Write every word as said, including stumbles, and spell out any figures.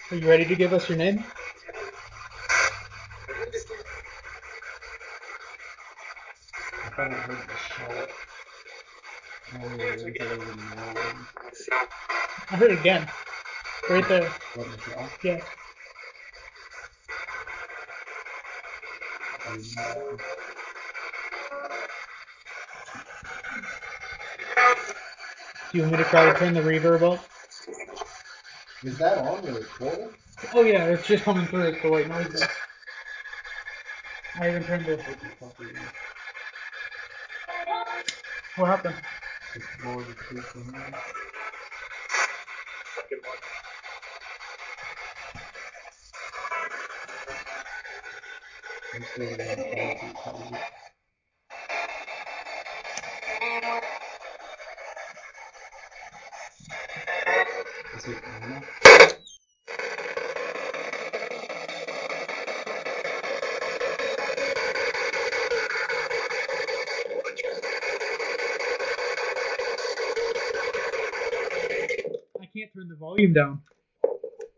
Are you ready to give us your name? I thought I heard the shot. Oh, is it even rolling? I heard it again. Right there. What the hell? Yeah. Um, Do you want me to try to turn the reverb up? is that on the recorder? Oh yeah, it's just coming through. It's the white noise. I even turned it. What the fuck is that? What happened? It's blowing the truth from me. I'm still getting fancy crazy. Is it Anna? I can't turn the volume down.